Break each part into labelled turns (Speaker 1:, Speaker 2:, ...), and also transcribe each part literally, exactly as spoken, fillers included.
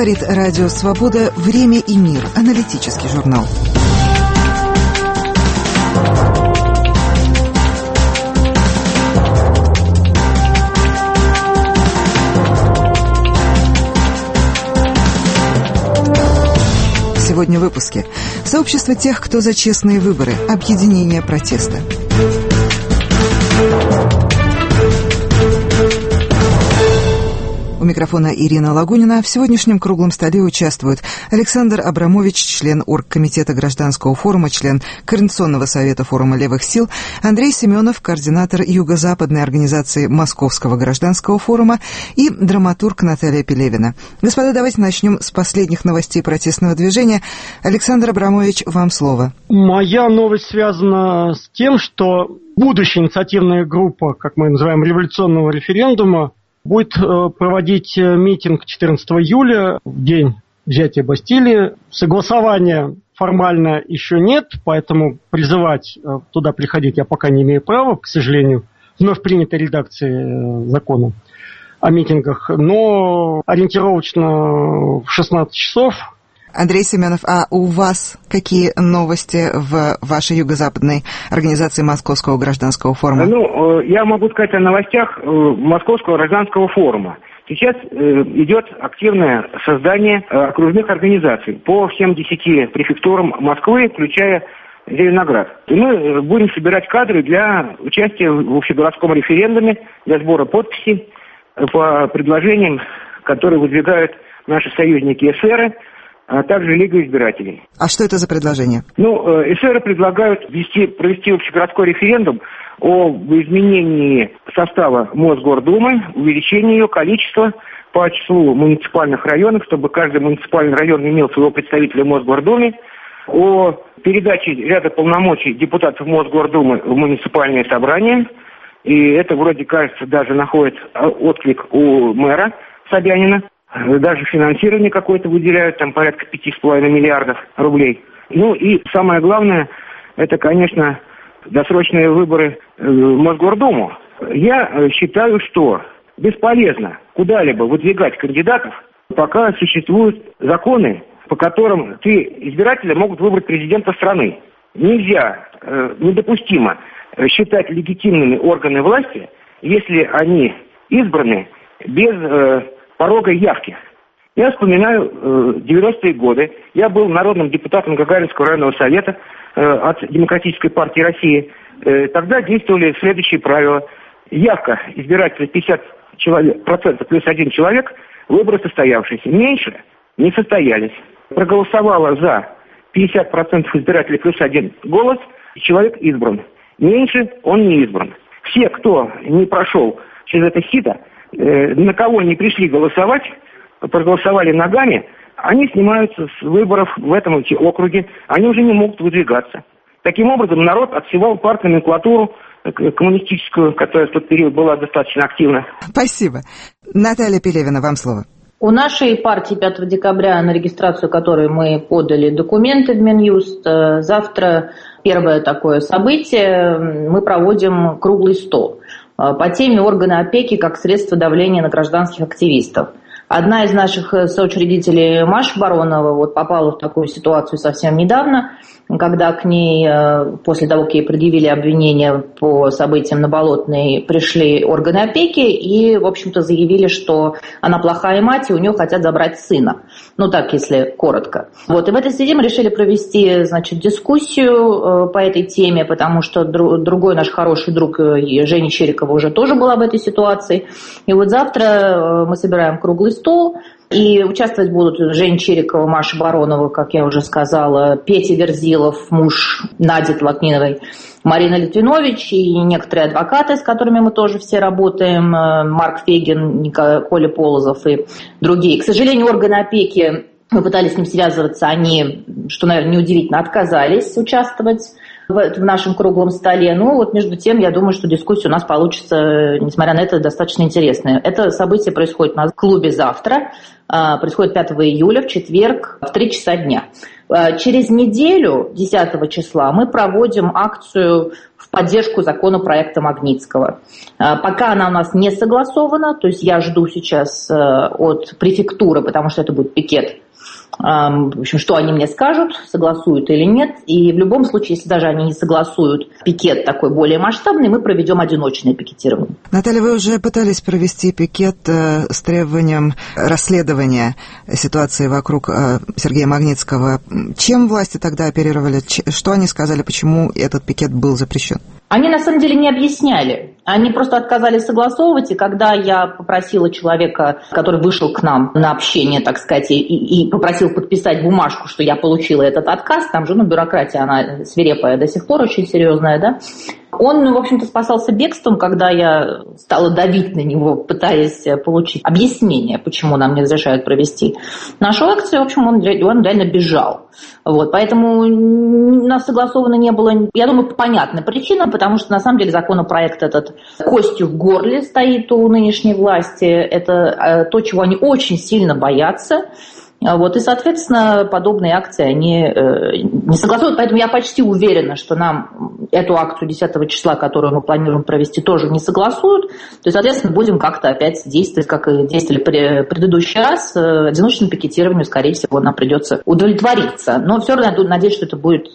Speaker 1: Говорит Радио Свобода. Время и мир. Аналитический журнал. Сегодня в выпуске. Сообщество тех, кто за честные выборы. Объединение протеста. У микрофона Ирина Лагунина. В сегодняшнем круглом столе участвуют Александр Абрамович, член Оргкомитета Гражданского форума, член Координационного совета форума левых сил, Андрей Семенов, координатор Юго-Западной организации Московского гражданского форума, и драматург Наталья Пелевина. Господа, давайте начнем с последних новостей протестного движения. Александр Абрамович, вам слово.
Speaker 2: Моя новость связана с тем, что будущая инициативная группа, как мы называем, революционного референдума, будет проводить митинг четырнадцатого июля, в день взятия Бастилии. Согласования формально еще нет, поэтому призывать туда приходить я пока не имею права, к сожалению, вновь принятой редакции закона о митингах. Но ориентировочно в шестнадцать часов.
Speaker 1: Андрей Семенов, а у вас какие новости в вашей юго-западной организации Московского гражданского форума?
Speaker 3: Ну, я могу сказать о новостях Московского гражданского форума. Сейчас идет активное создание окружных организаций по всем десяти префектурам Москвы, включая Зеленоград. И мы будем собирать кадры для участия в общегородском референдуме, для сбора подписей по предложениям, которые выдвигают наши союзники эсеры, а также Лига избирателей.
Speaker 1: А что это за предложение?
Speaker 3: Ну, эсеры предлагают ввести, провести общегородской референдум об изменении состава Мосгордумы, увеличении ее количества по числу муниципальных районов, чтобы каждый муниципальный район имел своего представителя в Мосгордуме, о передаче ряда полномочий депутатов Мосгордумы в муниципальные собрания, и это вроде, кажется, даже находит отклик у мэра Собянина. Даже финансирование какое-то выделяют, там порядка пяти с половиной миллиардов рублей. Ну и самое главное, это, конечно, досрочные выборы в Мосгордуму. Я считаю, что бесполезно куда-либо выдвигать кандидатов, пока существуют законы, по которым ты, избиратели, могут выбрать президента страны. Нельзя, э, недопустимо считать легитимными органы власти, если они избраны без э, порога явки. Я вспоминаю э, девяностые годы. Я был народным депутатом Гагаринского районного совета э, от Демократической партии России. Э, тогда действовали следующие правила. Явка избирателя пятьдесят процентов плюс один человек, выборы состоявшиеся. Меньше не состоялись. Проголосовало за пятьдесят процентов избирателей плюс один голос, и человек избран. Меньше он не избран. Все, кто не прошел через это сито, на кого не пришли голосовать, проголосовали ногами, они снимаются с выборов в этом округе, они уже не могут выдвигаться. Таким образом, народ отсевал партноменклатуру коммунистическую, которая в тот период была достаточно активна.
Speaker 1: Спасибо. Наталья Пелевина, вам слово.
Speaker 4: У нашей партии пятого декабря, на регистрацию которой мы подали документы в Минюст, завтра первое такое событие, мы проводим круглый стол по теме органы опеки как средство давления на гражданских активистов. Одна из наших соучредителей, Маша Баронова, вот попала в такую ситуацию совсем недавно, когда к ней, после того, как ей предъявили обвинения по событиям на Болотной, пришли органы опеки и, в общем-то, заявили, что она плохая мать, и у нее хотят забрать сына. Ну, так, если коротко. Вот, и в этой связи мы решили провести, значит, дискуссию по этой теме, потому что другой наш хороший друг Женя Черикова уже тоже была в этой ситуации. И вот завтра мы собираем круглый стол, и участвовать будут Женя Черикова, Маша Баронова, как я уже сказала, Петя Верзилов, муж Нади Тлакниновой, Марина Литвинович и некоторые адвокаты, с которыми мы тоже все работаем, Марк Фегин, Коля Полозов и другие. К сожалению, органы опеки, мы пытались с ним связываться, они, что, наверное, неудивительно, отказались участвовать в, в нашем круглом столе. Ну, вот между тем, я думаю, что дискуссия у нас получится, несмотря на это, достаточно интересная. Это событие происходит у нас в клубе завтра, происходит пятого июля, в четверг, в три часа дня. Через неделю, десятого числа, мы проводим акцию в поддержку законопроекта Магнитского. Пока она у нас не согласована, то есть я жду сейчас от префектуры, потому что это будет пикет, в общем, что они мне скажут, согласуют или нет. И в любом случае, если даже они не согласуют пикет такой более масштабный, мы проведем одиночное пикетирование.
Speaker 1: Наталья, вы уже пытались провести пикет с требованием расследования ситуации вокруг Сергея Магнитского. Чем власти тогда оперировали? Что они сказали, почему этот пикет был запрещен?
Speaker 4: Они на самом деле не объясняли. Они просто отказались согласовывать, и когда я попросила человека, который вышел к нам на общение, так сказать, и, и попросил подписать бумажку, что я получила этот отказ, там же, ну, бюрократия, она свирепая до сих пор, очень серьезная, да, он, ну, в общем-то, спасался бегством, когда я стала давить на него, пытаясь получить объяснение, почему нам не разрешают провести нашу акцию. В общем, он, он реально бежал. Вот, поэтому у нас согласовано не было, я думаю, по понятной причине, потому что, на самом деле, законопроект этот костью в горле стоит у нынешней власти. Это то, чего они очень сильно боятся. Вот, и, соответственно, подобные акции они э, не согласуют. Поэтому я почти уверена, что нам эту акцию десятого числа, которую мы планируем провести, тоже не согласуют. То есть, соответственно, будем как-то опять действовать, как и действовали в предыдущий раз. Одиночному пикетированию, скорее всего, нам придется удовлетвориться. Но все равно я надеюсь, что это будет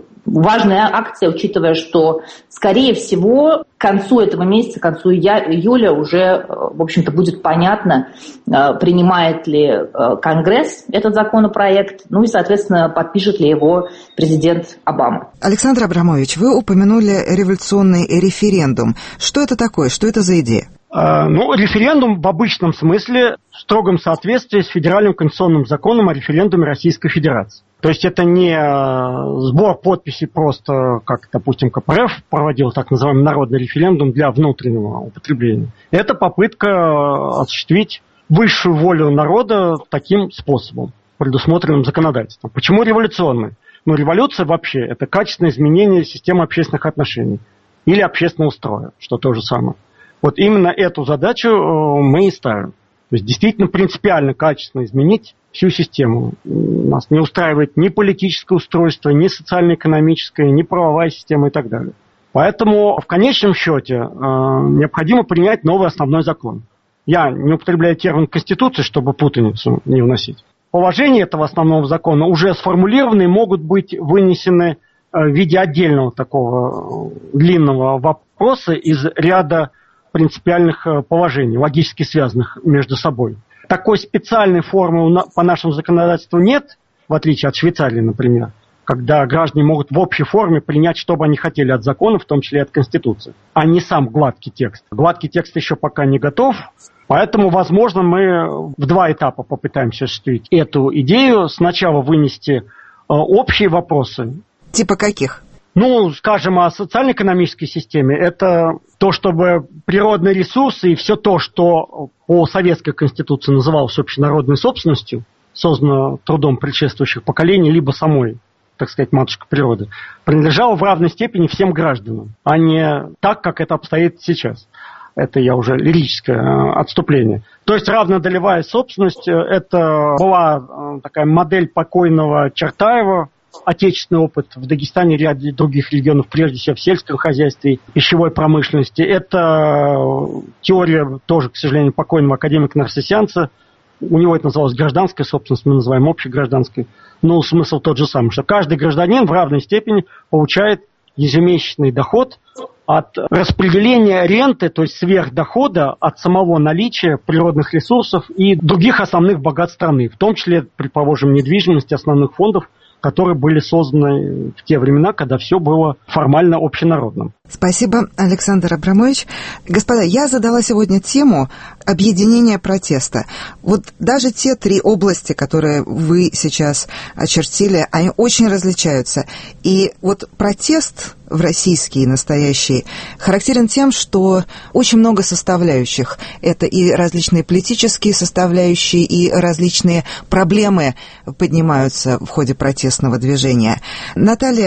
Speaker 4: важная акция, учитывая, что, скорее всего, к концу этого месяца, к концу июля уже, в общем-то, будет понятно, принимает ли Конгресс этот законопроект, ну и, соответственно, подпишет ли его президент Обама.
Speaker 1: Александр Абрамович, вы упомянули революционный референдум. Что это такое? Что это за идея?
Speaker 2: Ну, референдум в обычном смысле в строгом соответствии с федеральным конституционным законом о референдуме Российской Федерации. То есть это не сбор подписей просто, как, допустим, ка пэ эр эф проводил так называемый народный референдум для внутреннего употребления. Это попытка осуществить высшую волю народа таким способом, предусмотренным законодательством. Почему революционный? Ну, революция вообще – это качественное изменение системы общественных отношений или общественного строя, что то же самое. Вот именно эту задачу мы и ставим. То есть действительно принципиально качественно изменить всю систему. Нас не устраивает ни политическое устройство, ни социально-экономическое, ни правовая система и так далее. Поэтому в конечном счете э, необходимо принять новый основной закон. Я не употребляю термин «конституция», чтобы путаницу не вносить. Положения этого основного закона уже сформулированы и могут быть вынесены э, в виде отдельного такого длинного вопроса из ряда принципиальных положений, логически связанных между собой. Такой специальной формы по нашему законодательству нет, в отличие от Швейцарии, например, когда граждане могут в общей форме принять, что бы они хотели от закона, в том числе и от Конституции, а не сам гладкий текст. Гладкий текст еще пока не готов, поэтому, возможно, мы в два этапа попытаемся осуществить эту идею. Сначала вынести общие вопросы.
Speaker 1: Типа каких?
Speaker 2: Ну, скажем, о социально-экономической системе. Это то, чтобы природные ресурсы и все то, что по советской конституции называлось общенародной собственностью, создано трудом предшествующих поколений, либо самой, так сказать, матушка природы, принадлежало в равной степени всем гражданам, а не так, как это обстоит сейчас. Это я уже лирическое отступление. То есть равнодолевая собственность, это была такая модель покойного Чертаева, отечественный опыт в Дагестане и ряде других регионов, прежде всего в сельском хозяйстве, пищевой промышленности. Это теория тоже, к сожалению, покойного академика Нарсисянца. У него это называлось гражданская собственность, мы называем общегражданской. Но смысл тот же самый, что каждый гражданин в равной степени получает ежемесячный доход от распределения ренты, то есть сверхдохода от самого наличия природных ресурсов и других основных богатств страны, в том числе, предположим, недвижимости основных фондов, которые были созданы в те времена, когда все было формально общенародным.
Speaker 1: Спасибо, Александр Абрамович. Господа, я задала сегодня тему объединения протеста. Вот даже те три области, которые вы сейчас очертили, они очень различаются. И вот протест в российский настоящий характерен тем, что очень много составляющих. Это и различные политические составляющие, и различные проблемы поднимаются в ходе протестного движения. Наталья,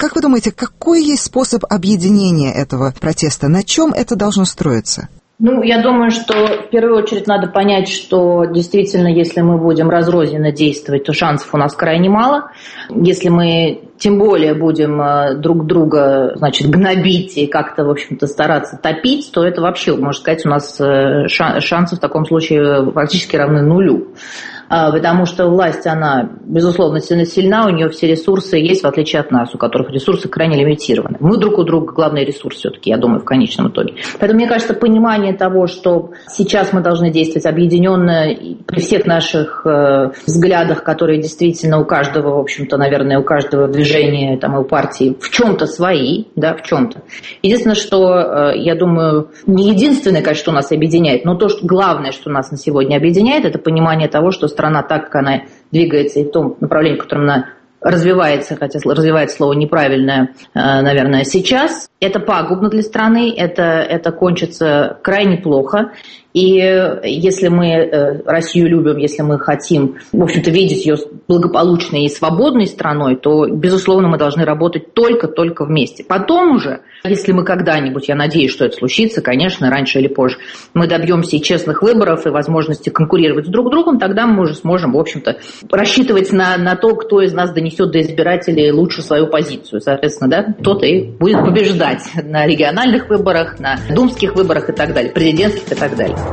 Speaker 1: Как вы думаете, какой есть способ объединения этого протеста? На чем это должно строиться?
Speaker 4: Ну, я думаю, что в первую очередь надо понять, что действительно, если мы будем разрозненно действовать, то шансов у нас крайне мало. Если мы тем более будем друг друга, значит, гнобить и как-то, в общем-то, стараться топить, то это вообще, можно сказать, у нас шансы в таком случае практически равны нулю. Потому что власть, она, безусловно, сильна, у нее все ресурсы есть, в отличие от нас, у которых ресурсы крайне лимитированы. Мы друг у друга главный ресурс все-таки, я думаю, в конечном итоге. Поэтому, мне кажется, понимание того, что сейчас мы должны действовать объединенно при всех наших э, взглядах, которые действительно у каждого, в общем-то, наверное, у каждого движения, там, и у партии в чем-то свои, да, в чем-то. Единственное, что, э, я думаю, не единственное, конечно, что нас объединяет, но то, что главное, что нас на сегодня объединяет, это понимание того, что страна так, как она двигается и в том направлении, в котором она развивается, хотя развивается слово неправильное, наверное, сейчас, это пагубно для страны, это, это кончится крайне плохо. И если мы Россию любим, если мы хотим, в общем-то, видеть ее благополучной и свободной страной, то, безусловно, мы должны работать только-только вместе. Потом уже, если мы когда-нибудь, я надеюсь, что это случится, конечно, раньше или позже, мы добьемся и честных выборов, и возможности конкурировать с друг другом, тогда мы уже сможем, в общем-то, рассчитывать на, на то, кто из нас донесет до избирателей лучше свою позицию. Соответственно, да, тот и будет побеждать на региональных выборах, на думских выборах и так далее, президентских и так далее.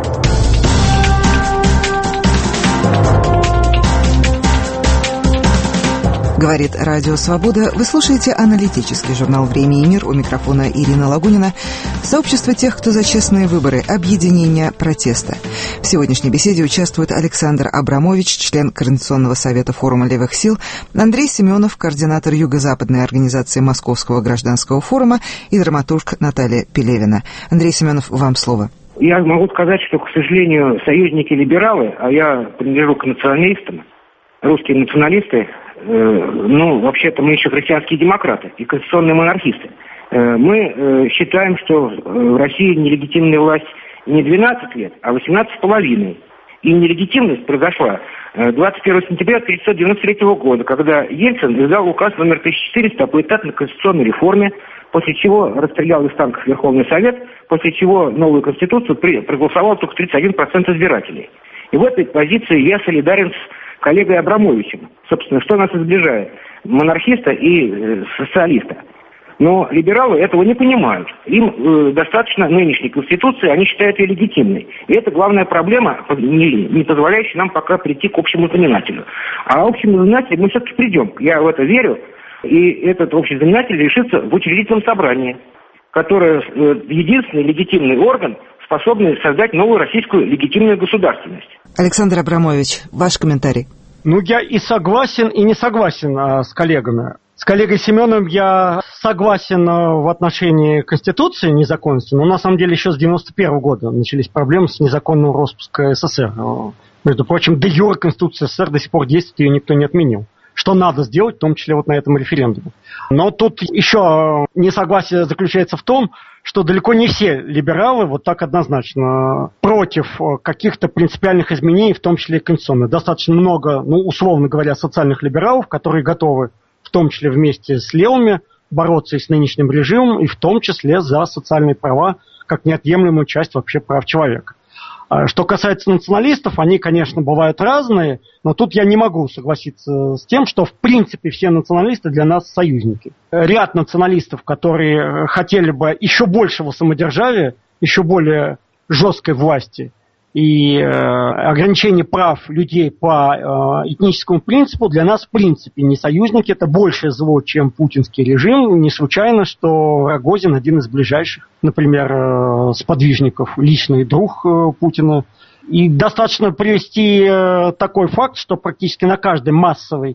Speaker 1: Говорит Радио Свобода. Вы слушаете аналитический журнал «Время и мир». У микрофона Ирина Лагунина. Сообщество тех, кто за честные выборы. Объединение протеста. В сегодняшней беседе участвуют Александр Абрамович, член Координационного совета форума левых сил, Андрей Семенов, координатор юго-западной организации Московского гражданского форума, и драматург Наталья Пелевина. Андрей Семенов, вам слово.
Speaker 3: Я могу сказать, что, к сожалению, союзники-либералы, а я принадлежу к националистам, русские националисты, э, ну, вообще-то мы еще христианские демократы и конституционные монархисты. Э, мы э, считаем, что в России нелегитимная власть не двенадцать лет, а восемнадцать с половиной. И нелегитимность произошла двадцать первого сентября тысяча девятьсот девяносто третьего года, когда Ельцин издал указ номер тысяча четыреста о поэтапной конституционной реформе, после чего расстрелял из танков Верховный Совет, после чего новую Конституцию при, проголосовал только тридцать один процент избирателей. И в этой позиции я солидарен с коллегой Абрамовичем. Собственно, что нас сближает? Монархиста и э, социалиста. Но либералы этого не понимают. Им э, достаточно нынешней Конституции, они считают ее легитимной. И это главная проблема, не, не позволяющая нам пока прийти к общему знаменателю. А общему знаменателю мы все-таки придем. Я в это верю. И этот общий знаменатель решится в учредительном собрании, которое э, единственный легитимный орган, способный создать новую российскую легитимную государственность.
Speaker 1: Александр Абрамович, ваш комментарий.
Speaker 2: Ну, я и согласен, и не согласен а, с коллегами. С коллегой Семеновым я согласен в отношении Конституции незаконности, но на самом деле еще с девяносто первого года начались проблемы с незаконным распуском СССР. Между прочим, де юре Конституция СССР до сих пор действует, ее никто не отменил. Что надо сделать, в том числе вот на этом референдуме. Но тут еще несогласие заключается в том, что далеко не все либералы вот так однозначно против каких-то принципиальных изменений, в том числе и конституционных. Достаточно много, ну, условно говоря, социальных либералов, которые готовы, в том числе вместе с левыми, бороться и с нынешним режимом, и в том числе за социальные права, как неотъемлемую часть вообще прав человека. Что касается националистов, они, конечно, бывают разные, но тут я не могу согласиться с тем, что в принципе все националисты для нас союзники. Ряд националистов, которые хотели бы еще большего самодержавия, еще более жесткой власти и э, ограничения прав людей по э, этническому принципу, для нас в принципе не союзники. Это большее зло, чем путинский режим. Не случайно, что Рогозин один из ближайших, например, э, сподвижников, личный друг э, Путина. И достаточно привести э, такой факт, что практически на каждой массовой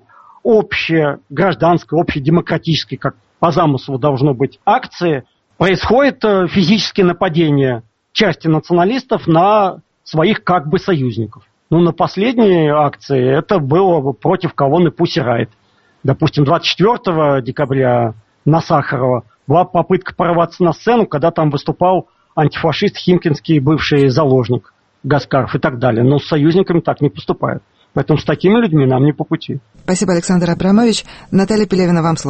Speaker 2: общегражданской, общедемократической, как по замыслу должно быть, акции, происходит э, физические нападения части националистов на своих как бы союзников. Ну, на последней акции это было против колонны Pussy Riot. Допустим, двадцать четвёртого декабря на Сахарова была попытка прорваться на сцену, когда там выступал антифашист Химкинский, бывший заложник Гаскаров и так далее. Но с союзниками так не поступают. Поэтому с такими людьми нам не по пути.
Speaker 1: Спасибо, Александр Абрамович. Наталья Пелевина, вам слово.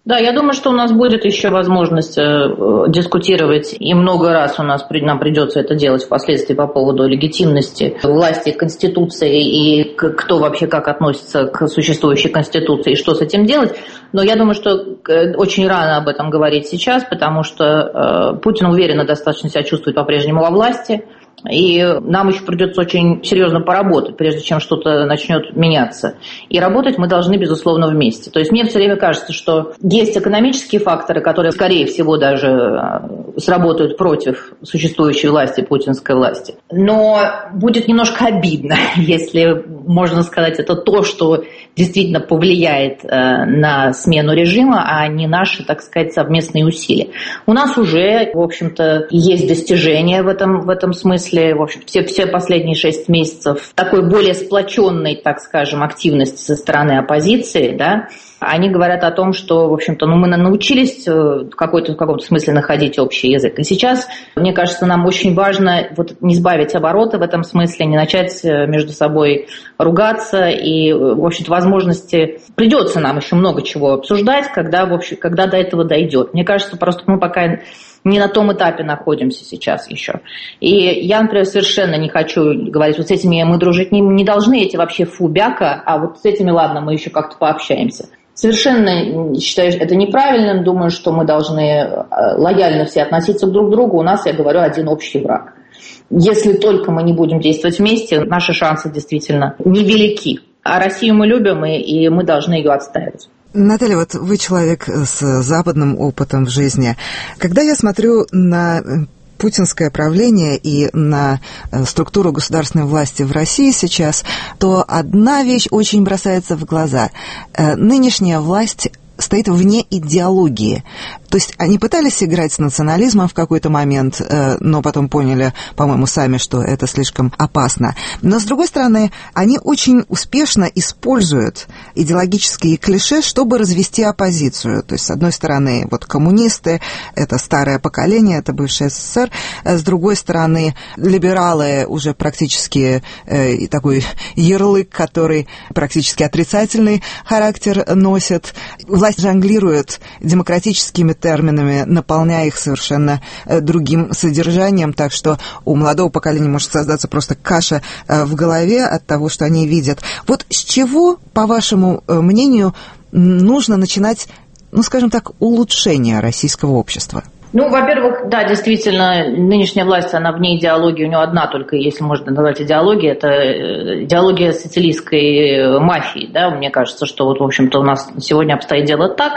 Speaker 4: Да, я думаю, что у нас будет еще возможность э, дискутировать, и много раз у нас нам придется это делать впоследствии по поводу легитимности власти, Конституции и к, кто вообще как относится к существующей Конституции и что с этим делать. Но я думаю, что э, очень рано об этом говорить сейчас, потому что э, Путин уверенно достаточно себя чувствует по-прежнему во власти. И нам еще придется очень серьезно поработать, прежде чем что-то начнет меняться. И работать мы должны, безусловно, вместе. То есть мне все время кажется, что есть экономические факторы, которые, скорее всего, даже сработают против существующей власти, путинской власти. Но будет немножко обидно, если можно сказать, это то, что действительно повлияет на смену режима, а не наши, так сказать, совместные усилия. У нас уже, в общем-то, есть достижения в этом, в этом смысле. В общем, все, все последние шесть месяцев такой более сплоченной, так скажем, активности со стороны оппозиции, да, они говорят о том, что, в общем-то, ну, мы научились в, какой-то, в каком-то смысле находить общий язык. И сейчас, мне кажется, нам очень важно вот не сбавить обороты в этом смысле, не начать между собой ругаться. И, в общем-то, возможности придется нам еще много чего обсуждать, когда, в общем, когда до этого дойдет. Мне кажется, просто мы пока не на том этапе находимся сейчас еще. И я, например, совершенно не хочу говорить, вот с этими мы дружить не, не должны, эти вообще фу-бяка, а вот с этими, ладно, мы еще как-то пообщаемся. Совершенно считаю это неправильным, думаю, что мы должны лояльно все относиться друг к другу. У нас, я говорю, один общий враг. Если только мы не будем действовать вместе, наши шансы действительно невелики. А Россию мы любим, и, и мы должны ее отстаивать.
Speaker 1: Наталья, вот вы человек с западным опытом в жизни. Когда я смотрю на путинское правление и на структуру государственной власти в России сейчас, то одна вещь очень бросается в глаза. Нынешняя власть стоит вне идеологии. То есть они пытались играть с национализмом в какой-то момент, но потом поняли, по-моему, сами, что это слишком опасно. Но, с другой стороны, они очень успешно используют идеологические клише, чтобы развести оппозицию. То есть, с одной стороны, вот коммунисты, это старое поколение, это бывший СССР. С другой стороны, либералы уже практически э, такой ярлык, который практически отрицательный характер носит. Власть жонглирует демократическими терминами, наполняя их совершенно другим содержанием, так что у молодого поколения может создаться просто каша в голове от того, что они видят. Вот с чего, по вашему мнению, нужно начинать, ну, скажем так, улучшение российского общества?
Speaker 4: Ну, во-первых, да, действительно, нынешняя власть, она вне идеологии, у нее одна только, если можно назвать идеологией, это идеология сицилийской мафии, да, мне кажется, что вот, в общем-то, у нас сегодня обстоит дело так,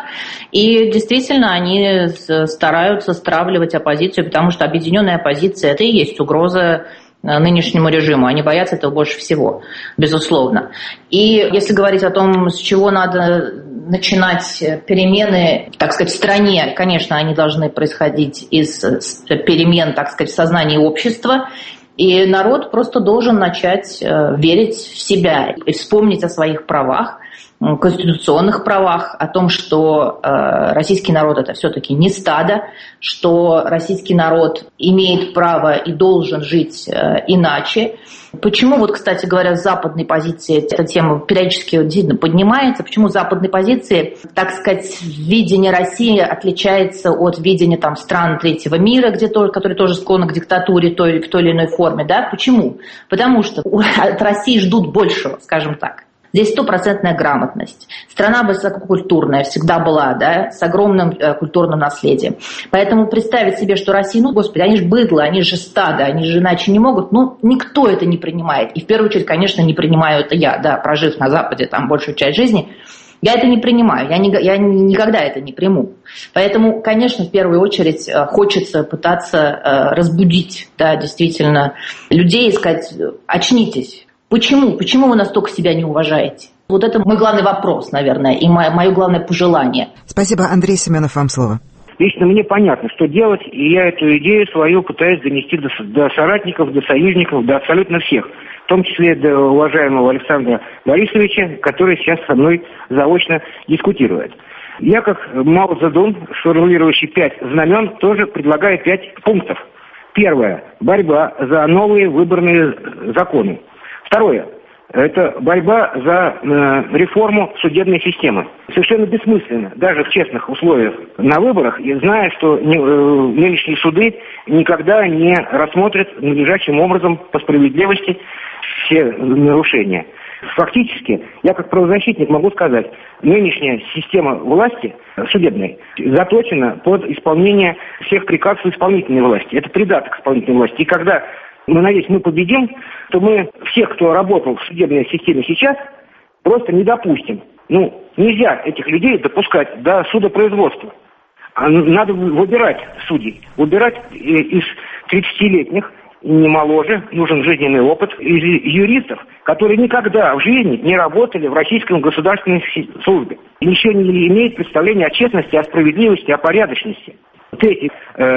Speaker 4: и действительно они стараются стравливать оппозицию, потому что объединенная оппозиция – это и есть угроза нынешнему режиму. Они боятся этого больше всего, безусловно. И если говорить о том, с чего надо начинать перемены, так сказать, в стране, конечно, они должны происходить из перемен, так сказать, в сознании общества. И народ просто должен начать верить в себя и вспомнить о своих правах, конституционных правах, о том, что э, российский народ – это все-таки не стадо, что российский народ имеет право и должен жить э, иначе. Почему, вот, кстати говоря, с западной позиции эта тема периодически действительно поднимается, почему с западной позиции, так сказать, видение России отличается от видения там, стран третьего мира, где тоже, которые тоже склонны к диктатуре той, к той или иной форме. Да? Почему? Потому что от России ждут большего, скажем так. Здесь стопроцентная грамотность. Страна высококультурная всегда была, да, с огромным э, культурным наследием. Поэтому представить себе, что Россия, ну, господи, они же быдло, они же стадо, они же иначе не могут, ну, никто это не принимает. И в первую очередь, конечно, не принимаю это я, да, прожив на Западе там большую часть жизни, я это не принимаю, я, не, я никогда это не приму. Поэтому, конечно, в первую очередь хочется пытаться э, разбудить, да, действительно, людей и сказать, очнитесь. Почему? Почему вы настолько себя не уважаете? Вот это мой главный вопрос, наверное, и мое, мое главное пожелание.
Speaker 1: Спасибо. Андрей Семенов, вам слово.
Speaker 3: Лично мне понятно, что делать, и я эту идею свою пытаюсь донести до, до соратников, до союзников, до абсолютно всех. В том числе до уважаемого Александра Борисовича, который сейчас со мной заочно дискутирует. Я, как Мао Цзэдун, сформулирующий пять знамен, тоже предлагаю пять пунктов. Первое. Борьба за новые выборные законы. Второе. Это борьба за э, реформу судебной системы. Совершенно бессмысленно, даже в честных условиях на выборах, и зная, что не, э, нынешние суды никогда не рассмотрят надлежащим образом по справедливости все нарушения. Фактически, я как правозащитник могу сказать, нынешняя система власти судебной заточена под исполнение всех приказов исполнительной власти. Это придаток исполнительной власти. И когда, мы надеюсь, мы победим, то мы всех, кто работал в судебной системе сейчас, просто не допустим. Ну, нельзя этих людей допускать до судопроизводства. Надо выбирать судей. Выбирать из тридцатилетних, не моложе, нужен жизненный опыт, из юристов, которые никогда в жизни не работали в российском государственной службе. И ничего не имеют представления о честности, о справедливости, о порядочности. Третье.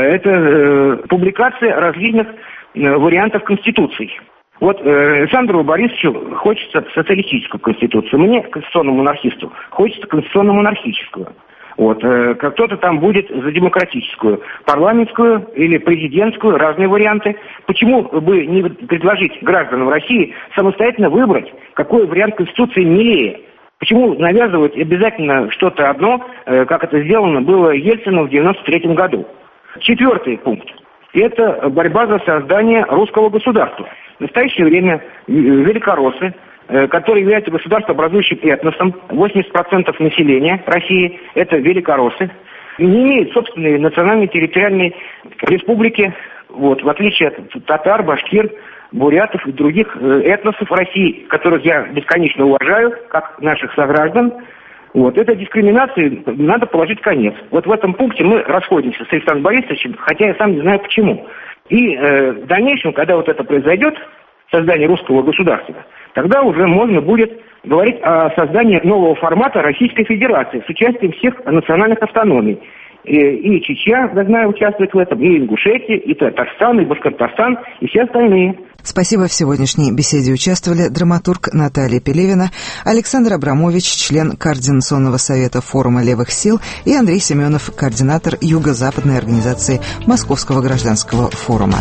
Speaker 3: Это публикация различных вариантов Конституции. Вот Александру Борисовичу хочется социалистическую Конституцию, мне, конституционному монархисту, хочется конституционно-монархическую. Вот, э, кто-то там будет за демократическую, парламентскую или президентскую, разные варианты. Почему бы не предложить гражданам России самостоятельно выбрать, какой вариант Конституции милее? Почему навязывать обязательно что-то одно, э, как это сделано было Ельцином в девяносто третьем году? Четвертый пункт. Это борьба за создание русского государства. В настоящее время великороссы, которые являются государствообразующим этносом, восемьдесят процентов населения России – это великороссы, не имеют собственной национальной территориальной республики, вот, в отличие от татар, башкир, бурятов и других этносов России, которых я бесконечно уважаю, как наших сограждан. Вот, этой дискриминации надо положить конец. Вот в этом пункте мы расходимся с Александром Борисовичем, хотя я сам не знаю почему. И э, в дальнейшем, когда вот это произойдет, создание русского государства, тогда уже можно будет говорить о создании нового формата Российской Федерации с участием всех национальных автономий. И, и Чечня, я знаю, участвует в этом, и Ингушетия, и Татарстан, и Башкортостан, и все остальные.
Speaker 1: Спасибо. В сегодняшней беседе участвовали драматург Наталья Пелевина, Александр Абрамович, член Координационного совета форума левых сил, и Андрей Семенов, координатор Юго-Западной организации Московского гражданского форума.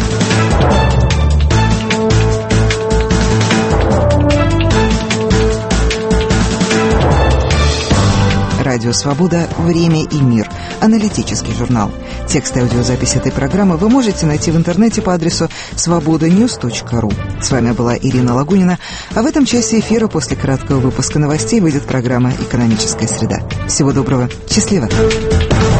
Speaker 1: Радио «Свобода. Время и мир». Аналитический журнал. Текст и аудиозапись этой программы вы можете найти в интернете по адресу свобода ньюс точка ру. С вами была Ирина Лагунина, а в этом часе эфира после краткого выпуска новостей выйдет программа «Экономическая среда». Всего доброго. Счастливо.